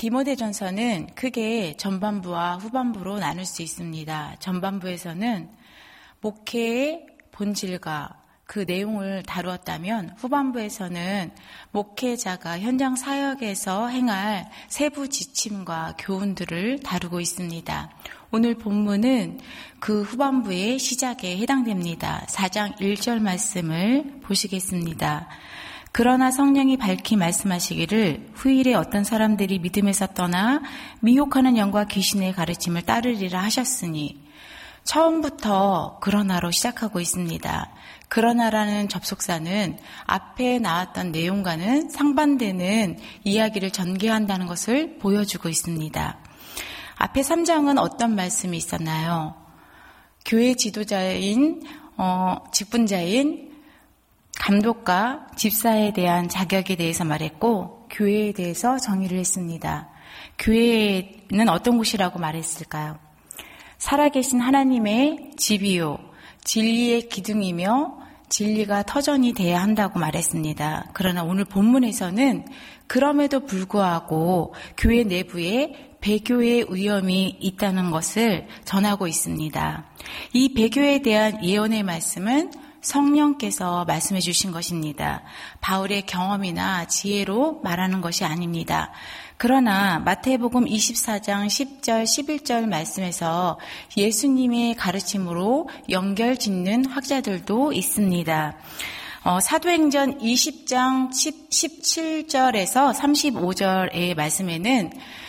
디모데전서는 크게 전반부와 후반부로 나눌 수 있습니다. 전반부에서는 목회의 본질과 그 내용을 다루었다면 후반부에서는 목회자가 현장 사역에서 행할 세부 지침과 교훈들을 다루고 있습니다. 오늘 본문은 그 후반부의 시작에 해당됩니다. 4장 1절 말씀을 보시겠습니다. 그러나 성령이 밝히 말씀하시기를 후일에 어떤 사람들이 믿음에서 떠나 미혹하는 영과 귀신의 가르침을 따르리라 하셨으니, 처음부터 그러나로 시작하고 있습니다. 그러나라는 접속사는 앞에 나왔던 내용과는 상반되는 이야기를 전개한다는 것을 보여주고 있습니다. 앞에 3장은 어떤 말씀이 있었나요? 교회 지도자인 직분자인 감독과 집사에 대한 자격에 대해서 말했고, 교회에 대해서 정의를 했습니다. 교회는 어떤 곳이라고 말했을까요? 살아계신 하나님의 집이요, 진리의 기둥이며 진리가 터전이 돼야 한다고 말했습니다. 그러나 오늘 본문에서는 그럼에도 불구하고 교회 내부에 배교의 위험이 있다는 것을 전하고 있습니다. 이 배교에 대한 예언의 말씀은 성령께서 말씀해 주신 것입니다. 바울의 경험이나 지혜로 말하는 것이 아닙니다. 그러나 마태복음 24장 10절 11절 말씀에서 예수님의 가르침으로 연결 짓는 학자들도 있습니다. 사도행전 20장 17절에서 35절의 말씀에는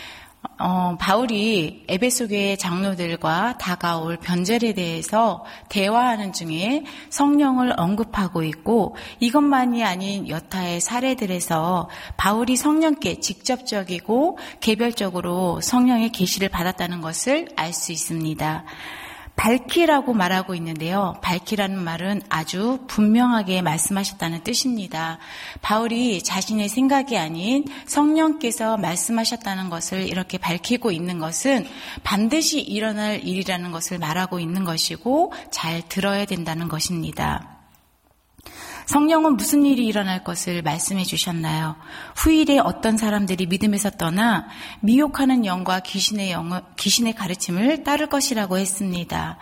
바울이 에베소 교회 장로들과 다가올 변절에 대해서 대화하는 중에 성령을 언급하고 있고, 이것만이 아닌 여타의 사례들에서 바울이 성령께 직접적이고 개별적으로 성령의 계시를 받았다는 것을 알 수 있습니다. 밝히라고 말하고 있는데요. 밝히라는 말은 아주 분명하게 말씀하셨다는 뜻입니다. 바울이 자신의 생각이 아닌 성령께서 말씀하셨다는 것을 이렇게 밝히고 있는 것은 반드시 일어날 일이라는 것을 말하고 있는 것이고, 잘 들어야 된다는 것입니다. 성령은 무슨 일이 일어날 것을 말씀해 주셨나요? 후일에 어떤 사람들이 믿음에서 떠나 미혹하는 영과 귀신의 가르침을 따를 것이라고 했습니다.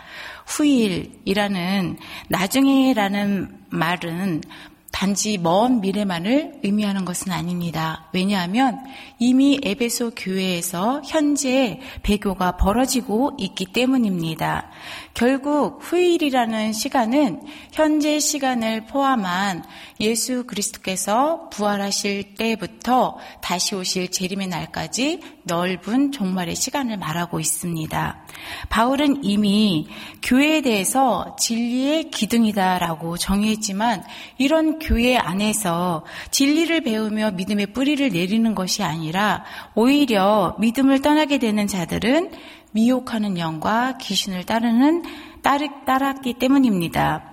후일이라는, 나중에라는 말은 단지 먼 미래만을 의미하는 것은 아닙니다. 왜냐하면 이미 에베소 교회에서 현재 배교가 벌어지고 있기 때문입니다. 결국 후일이라는 시간은 현재 시간을 포함한 예수 그리스도께서 부활하실 때부터 다시 오실 재림의 날까지 넓은 종말의 시간을 말하고 있습니다. 바울은 이미 교회에 대해서 진리의 기둥이다라고 정의했지만, 이런 교회 안에서 진리를 배우며 믿음의 뿌리를 내리는 것이 아니라 오히려 믿음을 떠나게 되는 자들은 미혹하는 영과 귀신을 따랐기 때문입니다.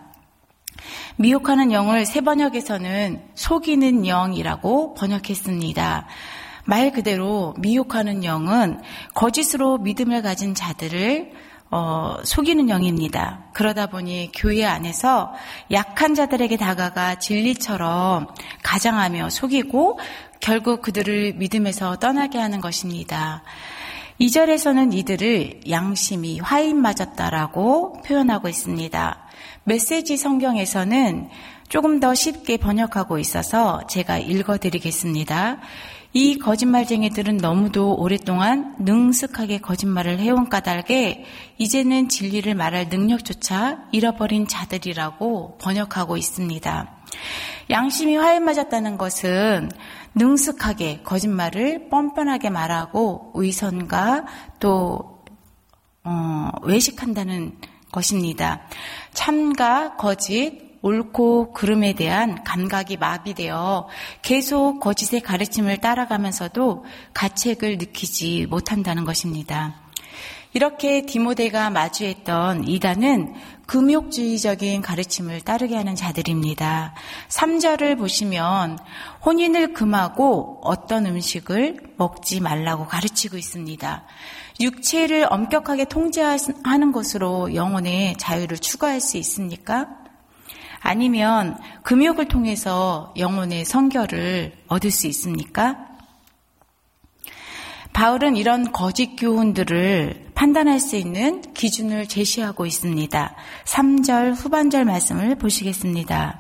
미혹하는 영을 새 번역에서는 속이는 영이라고 번역했습니다. 말 그대로 미혹하는 영은 거짓으로 믿음을 가진 자들을 속이는 영입니다. 그러다 보니 교회 안에서 약한 자들에게 다가가 진리처럼 가장하며 속이고 결국 그들을 믿음에서 떠나게 하는 것입니다. 2절에서는 이들을 양심이 화인 맞았다라고 표현하고 있습니다. 메시지 성경에서는 조금 더 쉽게 번역하고 있어서 제가 읽어드리겠습니다. 이 거짓말쟁이들은 너무도 오랫동안 능숙하게 거짓말을 해온 까닭에 이제는 진리를 말할 능력조차 잃어버린 자들이라고 번역하고 있습니다. 양심이 화에 맞았다는 것은 능숙하게 거짓말을 뻔뻔하게 말하고 위선과 또 외식한다는 것입니다. 참과 거짓, 옳고 그름에 대한 감각이 마비되어 계속 거짓의 가르침을 따라가면서도 가책을 느끼지 못한다는 것입니다. 이렇게 디모데가 마주했던 이단은 금욕주의적인 가르침을 따르게 하는 자들입니다. 3절을 보시면 혼인을 금하고 어떤 음식을 먹지 말라고 가르치고 있습니다. 육체를 엄격하게 통제하는 것으로 영혼의 자유를 추구할 수 있습니까? 아니면 금욕을 통해서 영혼의 성결을 얻을 수 있습니까? 바울은 이런 거짓 교훈들을 판단할 수 있는 기준을 제시하고 있습니다. 3절 후반절 말씀을 보시겠습니다.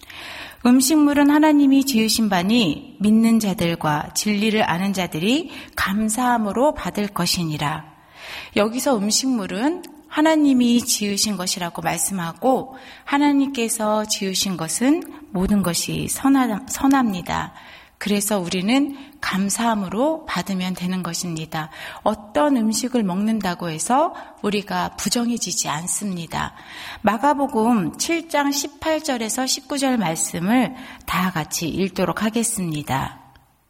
음식물은 하나님이 지으신 바니 믿는 자들과 진리를 아는 자들이 감사함으로 받을 것이니라. 여기서 음식물은 하나님이 지으신 것이라고 말씀하고 하나님께서 지으신 것은 모든 것이 선합니다. 그래서 우리는 감사함으로 받으면 되는 것입니다. 어떤 음식을 먹는다고 해서 우리가 부정해지지 않습니다. 마가복음 7장 18절에서 19절 말씀을 다 같이 읽도록 하겠습니다.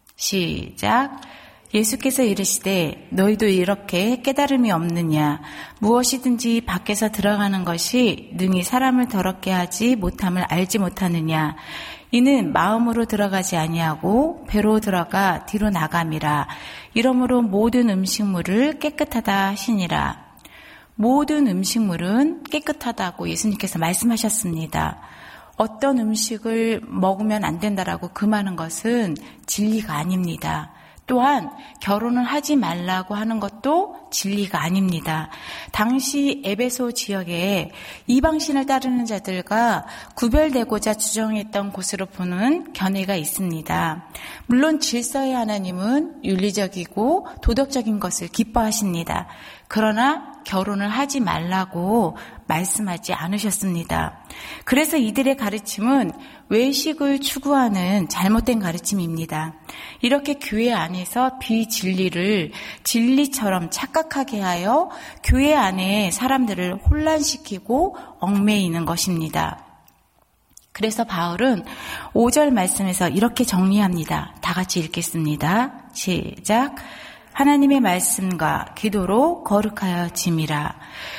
시작. 예수께서 이르시되 너희도 이렇게 깨달음이 없느냐? 무엇이든지 밖에서 들어가는 것이 능히 사람을 더럽게 하지 못함을 알지 못하느냐? 이는 마음으로 들어가지 아니하고 배로 들어가 뒤로 나감이라. 이러므로 모든 음식물을 깨끗하다 하시니라. 모든 음식물은 깨끗하다고 예수님께서 말씀하셨습니다. 어떤 음식을 먹으면 안 된다라고 금하는 것은 진리가 아닙니다. 또한 결혼을 하지 말라고 하는 것도 진리가 아닙니다. 당시 에베소 지역에 이방신을 따르는 자들과 구별되고자 주정했던 곳으로 보는 견해가 있습니다. 물론 질서의 하나님은 윤리적이고 도덕적인 것을 기뻐하십니다. 그러나 결혼을 하지 말라고 말씀하지 않으셨습니다. 그래서 이들의 가르침은 외식을 추구하는 잘못된 가르침입니다. 이렇게 교회 안에서 비진리를 진리처럼 착각하게 하여 교회 안에 사람들을 혼란시키고 얽매이는 것입니다. 그래서 바울은 5절 말씀에서 이렇게 정리합니다. 다 같이 읽겠습니다. 시작. 하나님의 말씀과 기도로 거룩하여 짐이라.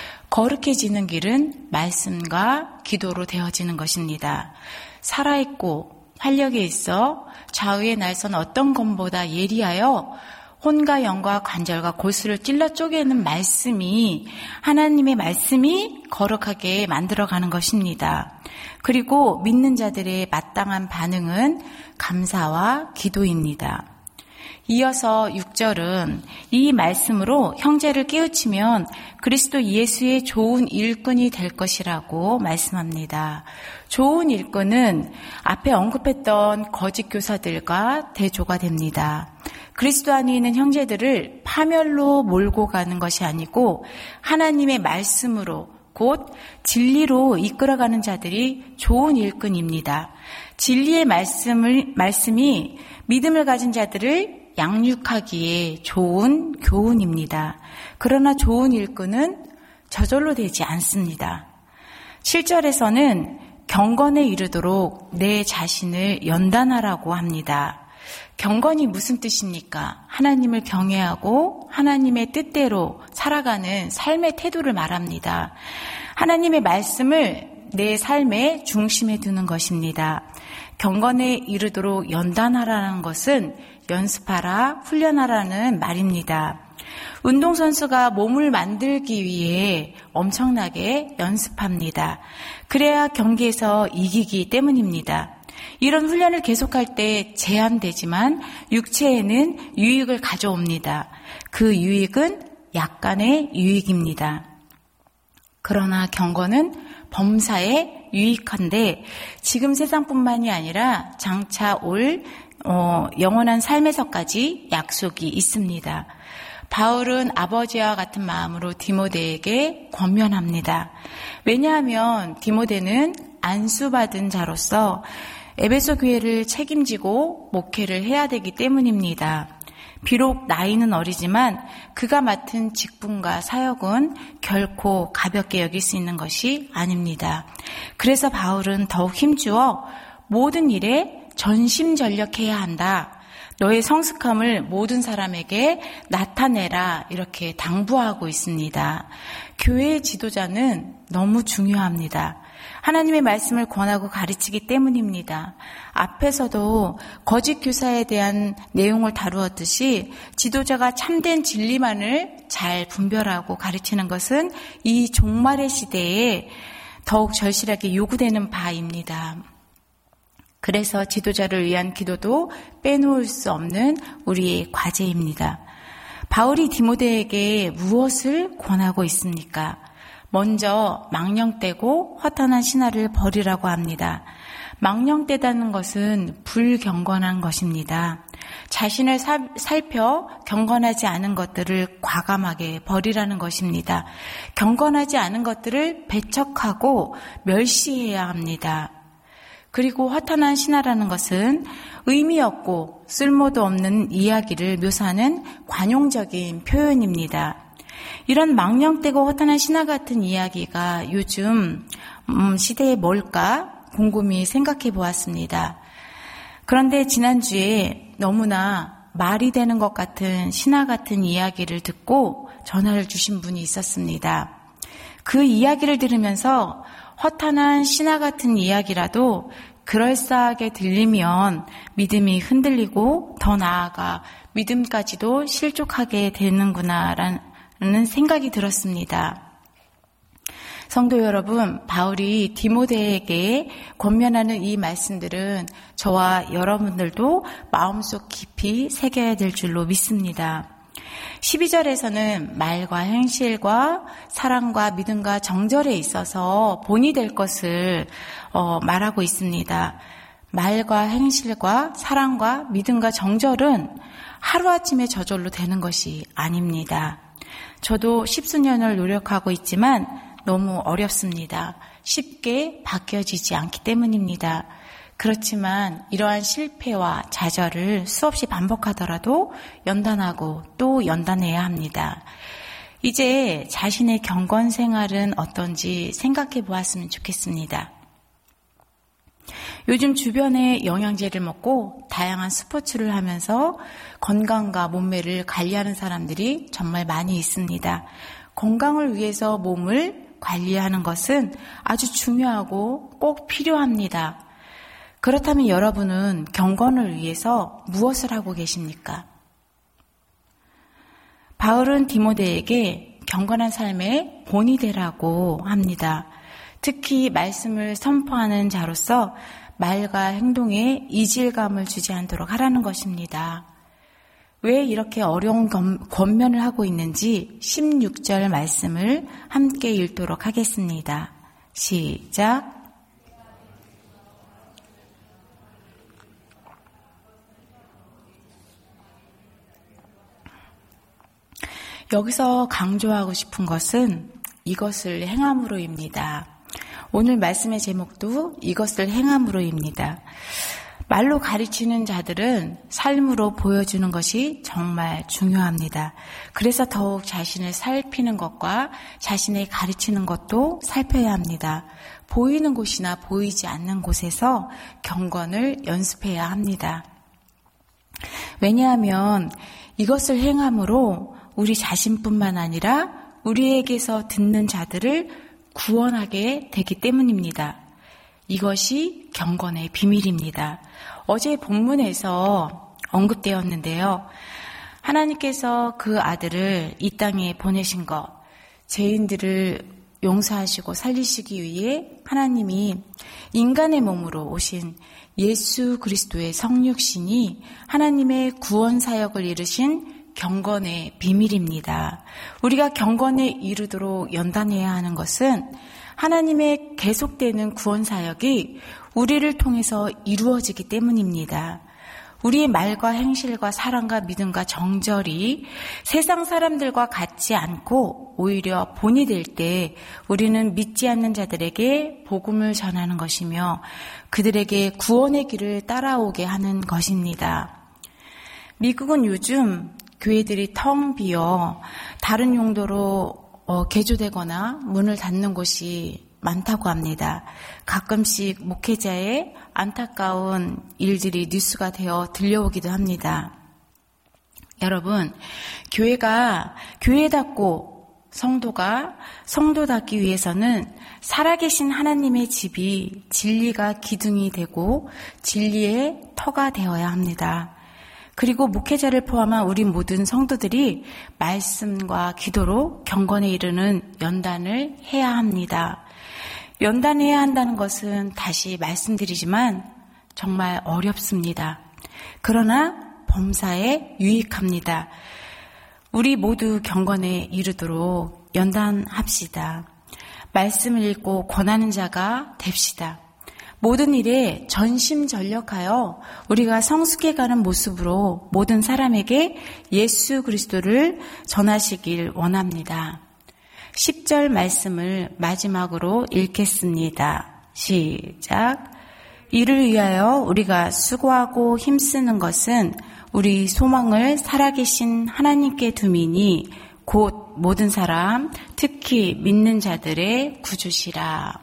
거룩해지는 길은 말씀과 기도로 되어지는 것입니다. 살아있고 활력이 있어 좌우의 날선 어떤 검보다 예리하여 혼과 영과 관절과 골수를 찔러 쪼개는 말씀이 하나님의 말씀이 거룩하게 만들어가는 것입니다. 그리고 믿는 자들의 마땅한 반응은 감사와 기도입니다. 이어서 6절은 이 말씀으로 형제를 깨우치면 그리스도 예수의 좋은 일꾼이 될 것이라고 말씀합니다. 좋은 일꾼은 앞에 언급했던 거짓 교사들과 대조가 됩니다. 그리스도 안에 있는 형제들을 파멸로 몰고 가는 것이 아니고 하나님의 말씀으로 곧 진리로 이끌어가는 자들이 좋은 일꾼입니다. 진리의 말씀이 믿음을 가진 자들을 양육하기에 좋은 교훈입니다. 그러나 좋은 일꾼은 저절로 되지 않습니다. 7절에서는 경건에 이르도록 내 자신을 연단하라고 합니다. 경건이 무슨 뜻입니까? 하나님을 경외하고 하나님의 뜻대로 살아가는 삶의 태도를 말합니다. 하나님의 말씀을 내 삶의 중심에 두는 것입니다. 경건에 이르도록 연단하라는 것은 연습하라, 훈련하라는 말입니다. 운동선수가 몸을 만들기 위해 엄청나게 연습합니다. 그래야 경기에서 이기기 때문입니다. 이런 훈련을 계속할 때 제한되지만 육체에는 유익을 가져옵니다. 그 유익은 약간의 유익입니다. 그러나 경건은 범사에 유익한데 지금 세상뿐만이 아니라 장차 올 영원한 삶에서까지 약속이 있습니다. 바울은 아버지와 같은 마음으로 디모데에게 권면합니다. 왜냐하면 디모데는 안수받은 자로서 에베소 교회를 책임지고 목회를 해야 되기 때문입니다. 비록 나이는 어리지만 그가 맡은 직분과 사역은 결코 가볍게 여길 수 있는 것이 아닙니다. 그래서 바울은 더욱 힘주어 모든 일에 전심전력해야 한다. 너의 성숙함을 모든 사람에게 나타내라. 이렇게 당부하고 있습니다. 교회의 지도자는 너무 중요합니다. 하나님의 말씀을 권하고 가르치기 때문입니다. 앞에서도 거짓 교사에 대한 내용을 다루었듯이 지도자가 참된 진리만을 잘 분별하고 가르치는 것은 이 종말의 시대에 더욱 절실하게 요구되는 바입니다. 그래서 지도자를 위한 기도도 빼놓을 수 없는 우리의 과제입니다. 바울이 디모데에게 무엇을 권하고 있습니까? 먼저 망령되고 허탄한 신화를 버리라고 합니다. 망령되다는 것은 불경건한 것입니다. 자신을 살펴 경건하지 않은 것들을 과감하게 버리라는 것입니다. 경건하지 않은 것들을 배척하고 멸시해야 합니다. 그리고 허탄한 신화라는 것은 의미 없고 쓸모도 없는 이야기를 묘사하는 관용적인 표현입니다. 이런 망령되고 허탄한 신화 같은 이야기가 요즘 시대에 뭘까 곰곰이 생각해 보았습니다. 그런데 지난주에 너무나 말이 되는 것 같은 신화 같은 이야기를 듣고 전화를 주신 분이 있었습니다. 그 이야기를 들으면서 허탄한 신화 같은 이야기라도 그럴싸하게 들리면 믿음이 흔들리고 더 나아가 믿음까지도 실족하게 되는구나라는 생각이 들었습니다. 성도 여러분, 바울이 디모데에게 권면하는 이 말씀들은 저와 여러분들도 마음속 깊이 새겨야 될 줄로 믿습니다. 12절에서는 말과 행실과 사랑과 믿음과 정절에 있어서 본이 될 것을 말하고 있습니다. 말과 행실과 사랑과 믿음과 정절은 하루아침에 저절로 되는 것이 아닙니다. 저도 10수년을 노력하고 있지만 너무 어렵습니다. 쉽게 바뀌어지지 않기 때문입니다. 그렇지만 이러한 실패와 좌절을 수없이 반복하더라도 연단하고 또 연단해야 합니다. 이제 자신의 경건 생활은 어떤지 생각해 보았으면 좋겠습니다. 요즘 주변에 영양제를 먹고 다양한 스포츠를 하면서 건강과 몸매를 관리하는 사람들이 정말 많이 있습니다. 건강을 위해서 몸을 관리하는 것은 아주 중요하고 꼭 필요합니다. 그렇다면 여러분은 경건을 위해서 무엇을 하고 계십니까? 바울은 디모데에게 경건한 삶의 본이 되라고 합니다. 특히 말씀을 선포하는 자로서 말과 행동에 이질감을 주지 않도록 하라는 것입니다. 왜 이렇게 어려운 권면을 하고 있는지 16절 말씀을 함께 읽도록 하겠습니다. 시작. 여기서 강조하고 싶은 것은 이것을 행함으로입니다. 오늘 말씀의 제목도 이것을 행함으로입니다. 말로 가르치는 자들은 삶으로 보여주는 것이 정말 중요합니다. 그래서 더욱 자신을 살피는 것과 자신의 가르치는 것도 살펴야 합니다. 보이는 곳이나 보이지 않는 곳에서 경건을 연습해야 합니다. 왜냐하면 이것을 행함으로 우리 자신뿐만 아니라 우리에게서 듣는 자들을 구원하게 되기 때문입니다. 이것이 경건의 비밀입니다. 어제 본문에서 언급되었는데요. 하나님께서 그 아들을 이 땅에 보내신 것, 죄인들을 용서하시고 살리시기 위해 하나님이 인간의 몸으로 오신 예수 그리스도의 성육신이 하나님의 구원 사역을 이루신 경건의 비밀입니다. 우리가 경건에 이르도록 연단해야 하는 것은 하나님의 계속되는 구원 사역이 우리를 통해서 이루어지기 때문입니다. 우리의 말과 행실과 사랑과 믿음과 정절이 세상 사람들과 같지 않고 오히려 본이 될 때 우리는 믿지 않는 자들에게 복음을 전하는 것이며 그들에게 구원의 길을 따라오게 하는 것입니다. 미국은 요즘 교회들이 텅 비어 다른 용도로 개조되거나 문을 닫는 곳이 많다고 합니다. 가끔씩 목회자의 안타까운 일들이 뉴스가 되어 들려오기도 합니다. 여러분, 교회가 교회답고 성도가 성도답기 위해서는 살아계신 하나님의 집이 진리가 기둥이 되고 진리의 터가 되어야 합니다. 그리고 목회자를 포함한 우리 모든 성도들이 말씀과 기도로 경건에 이르는 연단을 해야 합니다. 연단해야 한다는 것은 다시 말씀드리지만 정말 어렵습니다. 그러나 범사에 유익합니다. 우리 모두 경건에 이르도록 연단합시다. 말씀을 읽고 권하는 자가 됩시다. 모든 일에 전심전력하여 우리가 성숙해가는 모습으로 모든 사람에게 예수 그리스도를 전하시길 원합니다. 10절 말씀을 마지막으로 읽겠습니다. 시작. 이를 위하여 우리가 수고하고 힘쓰는 것은 우리 소망을 살아계신 하나님께 둠이니 곧 모든 사람, 특히 믿는 자들의 구주시라.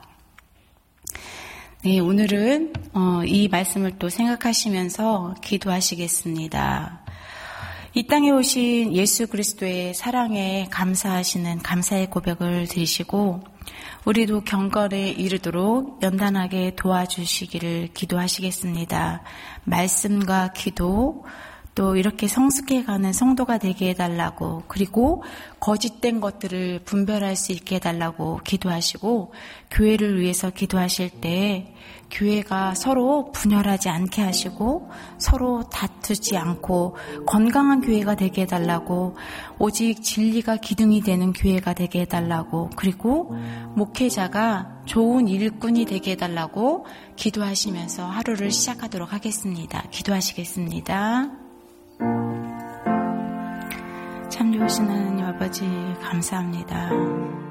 네, 오늘은 이 말씀을 또 생각하시면서 기도하시겠습니다. 이 땅에 오신 예수 그리스도의 사랑에 감사하시는 감사의 고백을 드리시고 우리도 경건에 이르도록 연단하게 도와주시기를 기도하시겠습니다. 말씀과 기도, 또 이렇게 성숙해가는 성도가 되게 해달라고, 그리고 거짓된 것들을 분별할 수 있게 해달라고 기도하시고, 교회를 위해서 기도하실 때 교회가 서로 분열하지 않게 하시고 서로 다투지 않고 건강한 교회가 되게 해달라고, 오직 진리가 기둥이 되는 교회가 되게 해달라고, 그리고 목회자가 좋은 일꾼이 되게 해달라고 기도하시면서 하루를 시작하도록 하겠습니다. 기도하시겠습니다. 참 좋으신 하나님 아버지 감사합니다.